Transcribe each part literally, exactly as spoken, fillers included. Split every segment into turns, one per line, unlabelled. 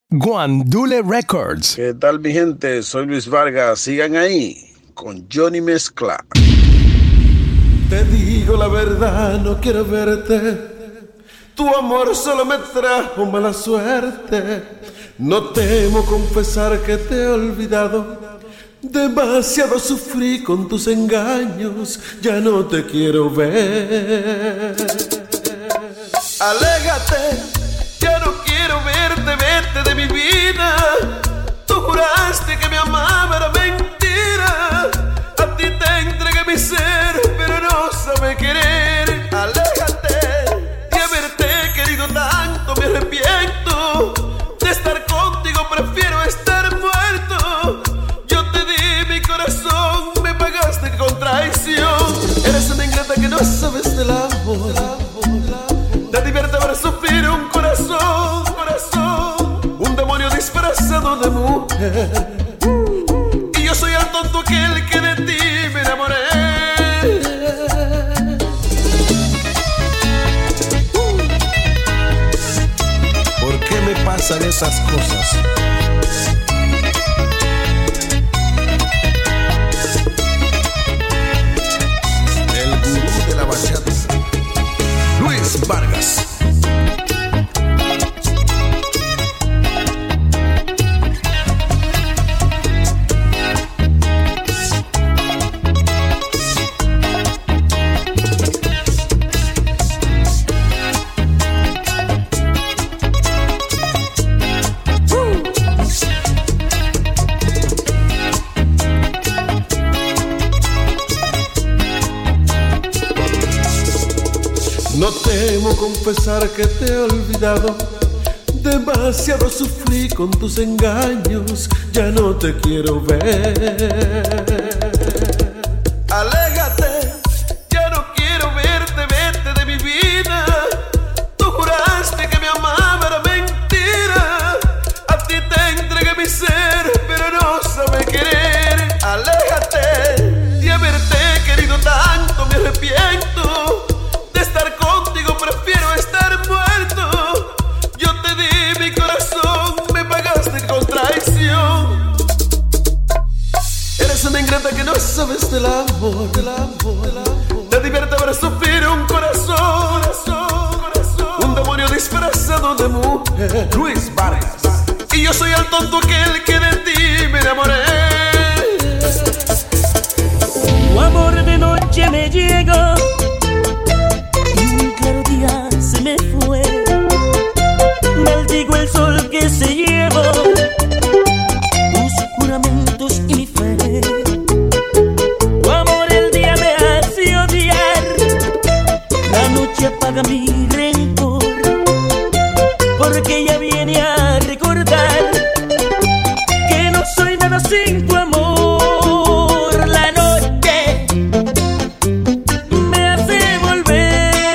Guandule Records.
¿Qué tal, mi gente? Soy Luis Vargas. Sigan ahí con Johnny Mezcla.
Te digo la verdad, no quiero verte. Tu amor solo me trajo mala suerte. No temo confesar que te he olvidado. Demasiado sufrí con tus engaños. Ya no te quiero ver. Aléjate, ya no quiero verte, vete de mi vida. Tú juraste que me amaba, era mentira. A ti te entregué mi ser, pero no sabe querer. Aléjate, de haberte querido tanto, me arrepiento. De estar contigo prefiero estar muerto. Yo te di mi corazón, me pagaste con traición. Eres una ingrata que no sabes del amor. Te divierte ver sufrir un corazón, corazón, un demonio disfrazado de mujer. Y yo soy el tonto aquel que de ti me enamoré. ¿Por qué me pasan esas cosas? El gurú de la bachata, Luis Vargas. No temo confesar que te he olvidado. Demasiado sufrí con tus engaños. Ya no te quiero ver. Aléjate, ya no quiero verte, vete de mi vida. Tú juraste que me amaba, era mentira. A ti te entregué mi ser, pero no sabe querer. Aléjate, de haberte querido tanto, me arrepiento. De estar contigo prefiero estar muerto. Yo te di mi corazón, me pagaste con traición. Eres una ingrata que no sabes del amor, del amor, del amor. Te divierte ver sufrir un corazón, corazón, corazón, un demonio disfrazado de mujer. Luis Vargas. Y yo soy el tonto aquel que de ti me enamoré.
Tu amor de noche me llegó. Se me fue, maldigo el sol que se llevó tus juramentos y mi fe. Tu amor el día me hace odiar, la noche apaga mi rencor, porque ella viene a recordar que no soy nada sin tu amor. La noche me hace volver.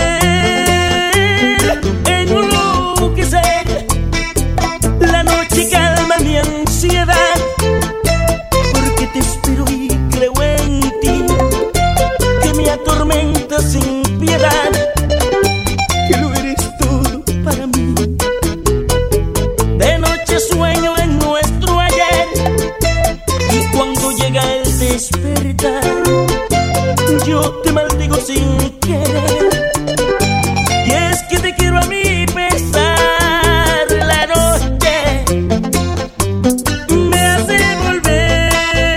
Porque te espero y creo en ti, que me atormenta sin piedad, que lo eres todo para mí. De noche sueño en nuestro ayer, y cuando llega el despertar, yo te maldigo sin querer. Y es que te quiero a mi pesar. La noche me hace volver,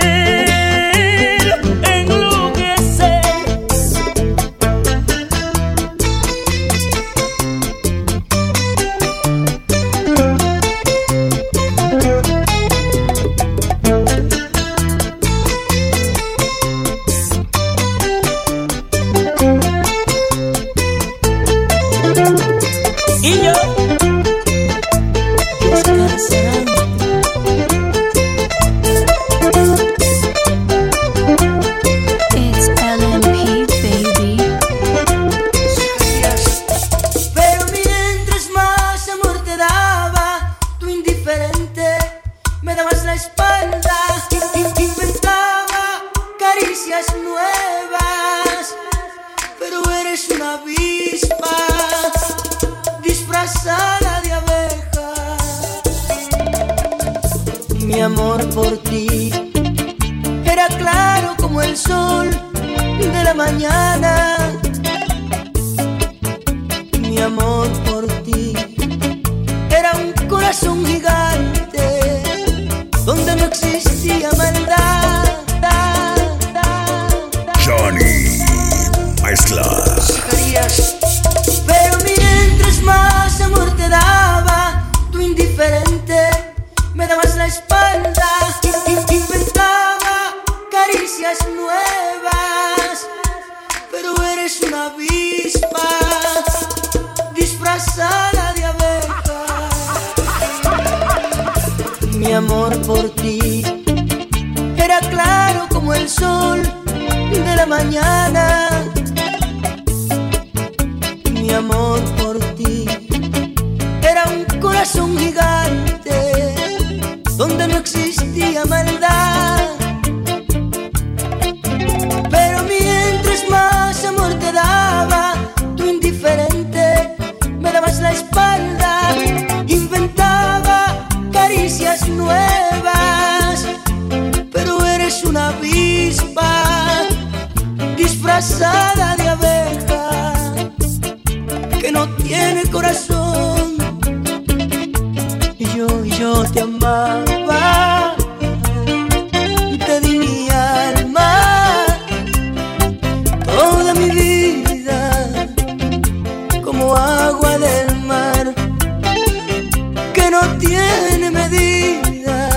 enloquecer. Y yo, yo descansando.
It's L M P, baby.
Pero mientras más amor te daba, tú indiferente me dabas la espalda. Inventaba caricias nuevas, pero eres una avispa disfrazada de abeja. Mi amor por ti era claro como el sol de la mañana. Mi amor por ti era un corazón gigante donde no existía maldad.
Johnny Mezcla.
Pero mientras más amor te daba, tú indiferente me dabas la espalda. Inventaba caricias nuevas, pero eres una avispa disfrazada de abeja. Mi amor por ti era claro como el sol de la mañana. Mi amor por ti era un corazón gigante donde no existía maldad. Pero mientras más amor te daba, tú indiferente me dabas la espalda. Inventaba caricias nuevas, pero eres una avispa disfrazada de abeja que no tiene corazón. Y yo, y yo te amaba, te di mi alma, toda mi vida, como agua del mar que no tiene medida.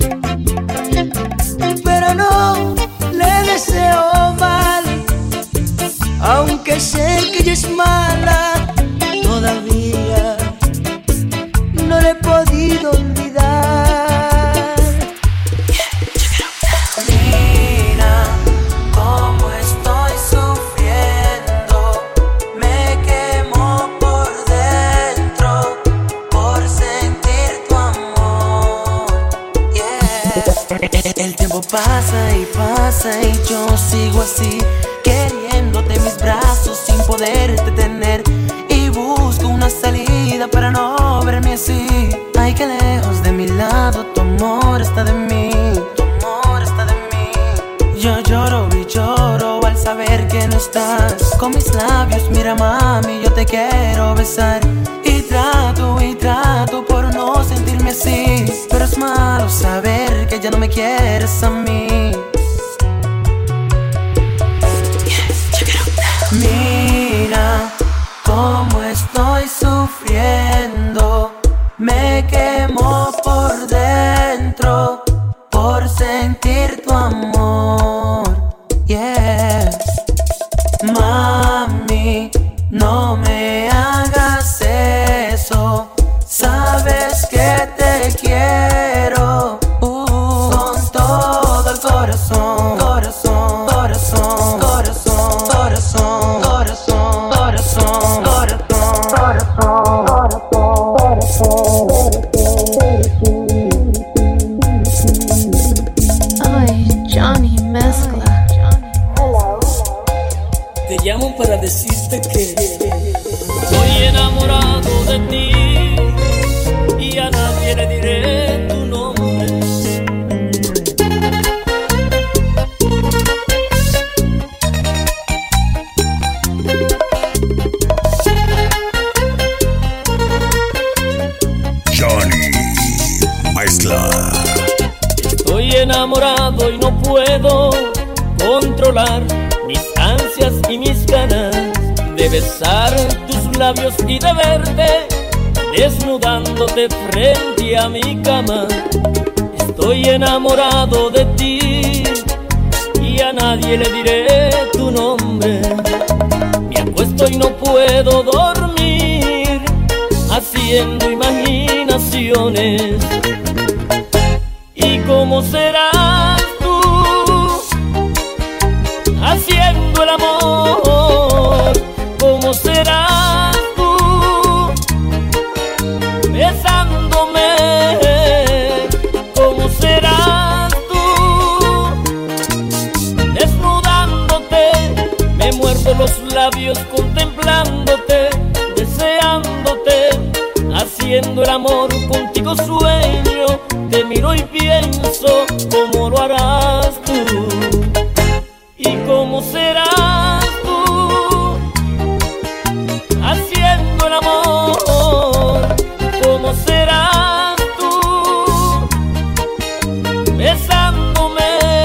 Pero no le deseo mal, aunque sé que ella es mala. Todavía no le he podido olvidar.
Mira cómo estoy sufriendo, me quemo por dentro por sentir tu amor. Yeah. El tiempo pasa y pasa y yo sigo así, queriéndote en mis brazos sin poderte tener. Busco una salida para no verme así. Ay, que lejos de mi lado tu amor está de mí. Tu amor está de mí. Yo lloro y lloro al saber que no estás. Con mis labios, mira mami, yo te quiero besar. Y trato y trato por no sentirme así, pero es malo saber que ya no me quieres a mí. Mira cómo estoy sufriendo, me quemo por dentro por sentir tu amor. Yeah. Mami, no me hagas eso, sabes que te quiero uh, con todo el corazón, corazón, corazón, corazón, corazón, corazón, corazón,
Ay, Johnny Mezcla.
Te llamo para decirte que estoy enamorado de ti y a nadie le diré tu nombre.
Johnny Mezcla.
Estoy enamorado y no puedo controlar mis ansias y mis ganas de besar tus labios y de verte desnudándote frente a mi cama. Estoy enamorado de ti y a nadie le diré tu nombre. Me acuesto y no puedo dormir haciendo imaginaciones. ¿Y cómo serás tú haciendo el amor? ¿Cómo serás tú besándome? ¿Cómo serás tú desnudándote? Me muerdo los labios contemplándote, deseándote, haciendo el amor contigo sueño de miro y pienso cómo lo harás tú y cómo serás tú haciendo el amor, cómo serás tú besándome,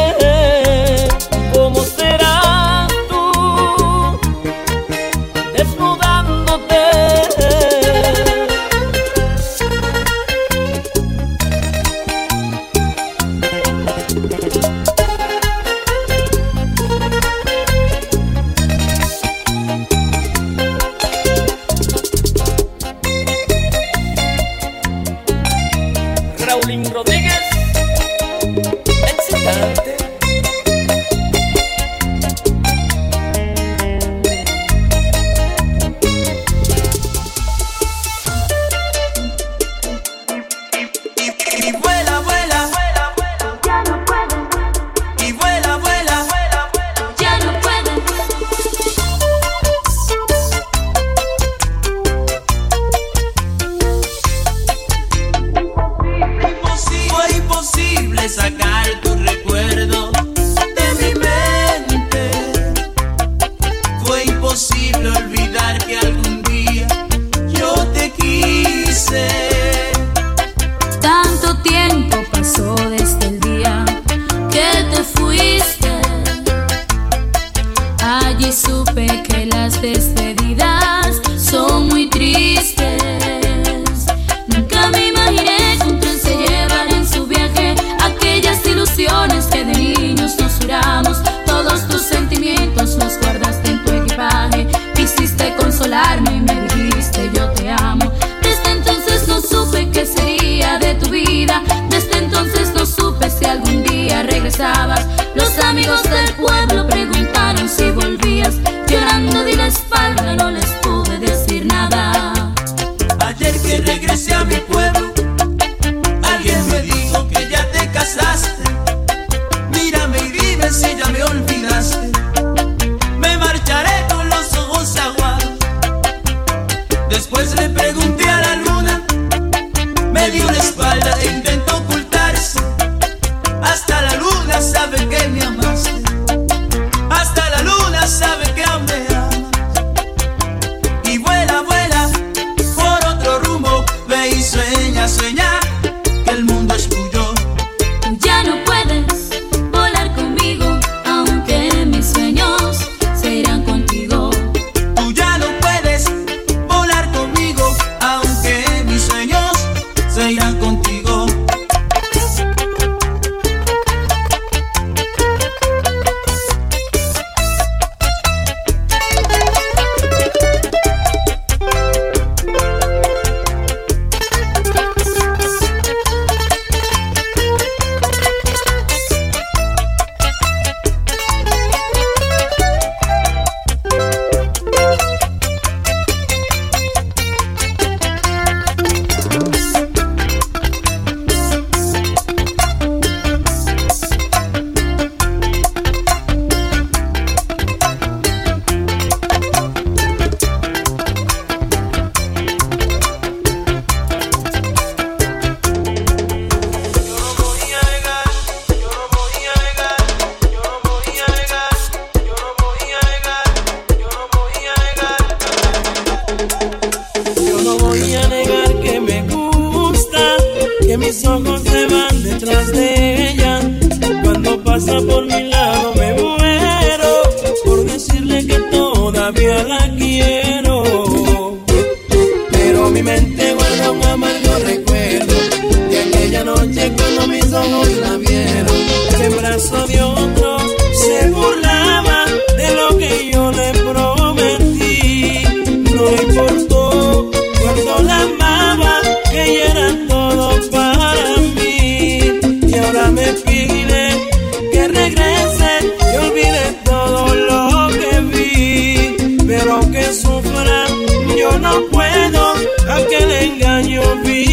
cómo serás tú desnudándote. Raulín Rodríguez, excitante.
Y vuela, vuela,
Ya no puede,
y vuela, vuela,
ya no puede.
fue imposible sacar tu recuerdo de mi mente. Fue imposible olvidar que algún día yo te quise.
Tanto tiempo pasó desde el día que te fuiste. Allí supe que las despedidas son muy tristes. Nunca me imaginé que un tren se llevara en su viaje aquellas ilusiones que de niños nos juramos. Todos tus sentimientos los guardaste en tu equipaje. Quisiste consolarme y me dijiste yo te amo. Desde entonces no supe qué sería de tu vida. Desde entonces no supe si algún día regresabas. Los amigos del pueblo preguntaron si volvías. Llorando di la espalda, no les pude decir nada.
Ayer que regresé a mi pueblo, alguien me dijo que ya te casaste. Mírame y dime si ya me olvidaste. Me marcharé con los ojos aguados. Después le pregunté a la luna, me dio la espalda e intentó ocultarse. Hasta la luna sabe que me amaste. Hasta la luna sabe que aún me amas. Y vuela, vuela por otro rumbo. Ve y sueña, sueña que el mundo es tuyo.
Ya no puedes volar conmigo, aunque mis sueños se irán contigo.
Tú ya no puedes volar conmigo, aunque mis sueños se irán contigo.
Yo no voy a negar que me gusta, que mis ojos se van detrás de ella. Cuando pasa por mi lado me muero por decirle que todavía la quiero. Pero mi mente guarda un amargo recuerdo de aquella noche cuando mis ojos la vieron. Que en brazo de otro se burlaba de lo que yo le prometí. No le importó cuando la amaba, que ella era todo para mí. Y ahora me pide que regrese y olvide todo lo que vi. Pero aunque sufra, yo no puedo, aquel engaño vi.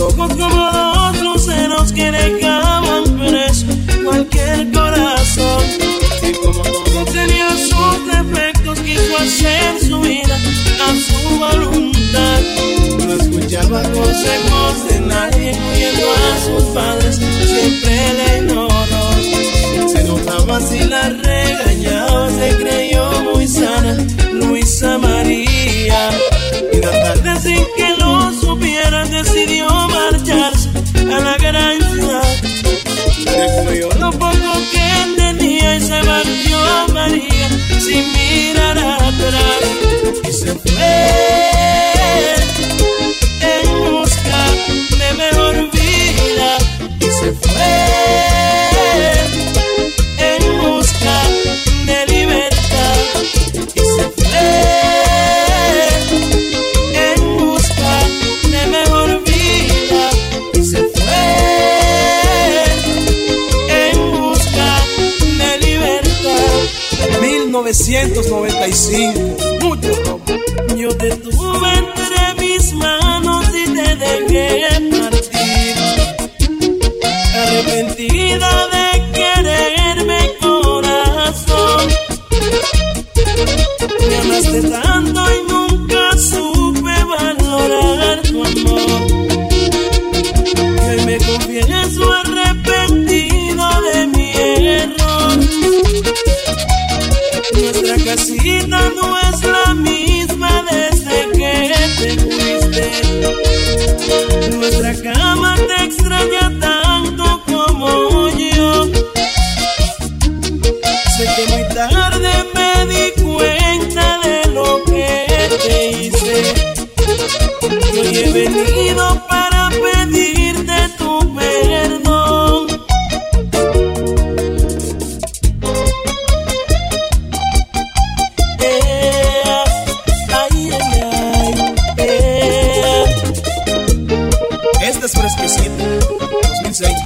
ojos como dos luceros que dejaban preso cualquier corazón. Y como todo tenía sus defectos, quiso hacer su vida a su voluntad. No escuchaba consejos de nadie, incluyendo a sus padres, siempre le ignoró. Se notaba si la regañaba, se creyó muy sana Luisa María. Y la tarde sin que lo supiera decidió marcharse a la gran ciudad. Descubrió lo poco que tenía y se marchó María sin mirar atrás. Y se fue en busca de mejor vida. Y se fue en busca de libertad. Y se fue en busca de mejor vida. Y se fue en busca de libertad. mil novecientos noventa y cinco, mucho robo. Yo te tuve entre mis manos y te dejé partir, arrepentida de quererme, corazón. Me amaste tanto y nunca supe valorar tu amor. Y hoy me confieso arrepentido de mi error. Nuestra casita no es la misma desde que te fuiste. Nuestra cama te extraña tanto como yo. Sé que muy tarde me di cuenta de lo que te hice. Y hoy he venido para pedirte tu perdón. Es fresquecito, dos mil seis.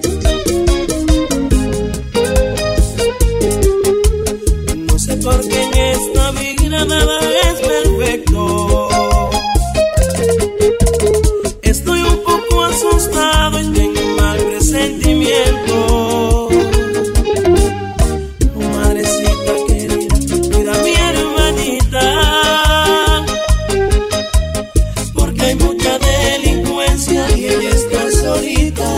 No sé por qué en esta vida nada es perfecto. Estoy un poco asustado y tengo un mal presentimiento. Oh, madrecita querida, cuida a mi hermanita, porque hay mucha delincuencia y ella está solita.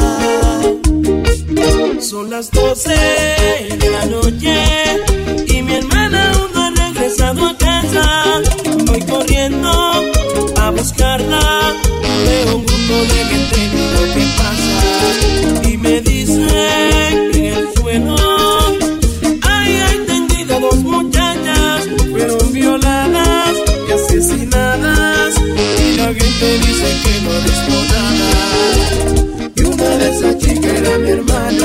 Son las doce de la noche y mi hermana aún no ha regresado a casa. Voy corriendo a buscarla, veo un grupo de gente, lo que pasa, y me dicen que en el suelo hay, hay tendidas dos muchachas, fueron violadas y asesinadas. Y la gente dice que no dijo nada, y una de esas chicas era mi hermana.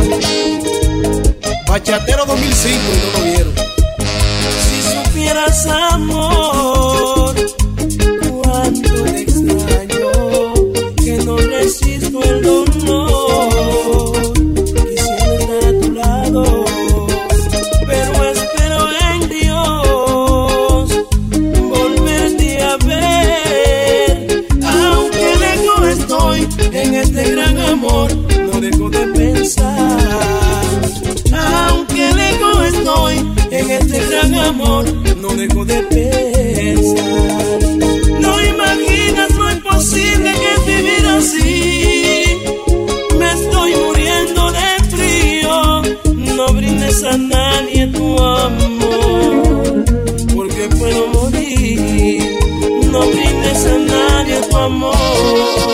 Bachatero dos mil cinco y no lo vieron. Si supieras, amor, cuánto te extraño, que no resisto el dolor. Quisiera estar a tu lado, pero espero en Dios volverte a ver. Aunque lejos estoy en este gran amor, no dejo de pensar. Aunque lejos estoy en este gran amor, no dejo de pensar. No imaginas lo imposible que es vivir así. Me estoy muriendo de frío. No brindes a nadie tu amor, porque puedo morir. No brindes a nadie tu amor.